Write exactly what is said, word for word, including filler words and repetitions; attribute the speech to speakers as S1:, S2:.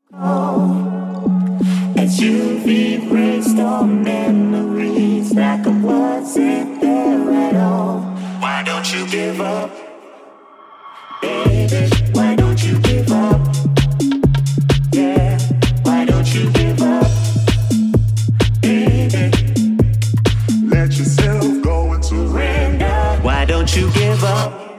S1: As you brainstorm memories like I wasn't there at all. Why don't you give up, baby? Why don't you give up? Yeah, why don't you give up, baby? Let yourself go and surrender. Why don't you give up?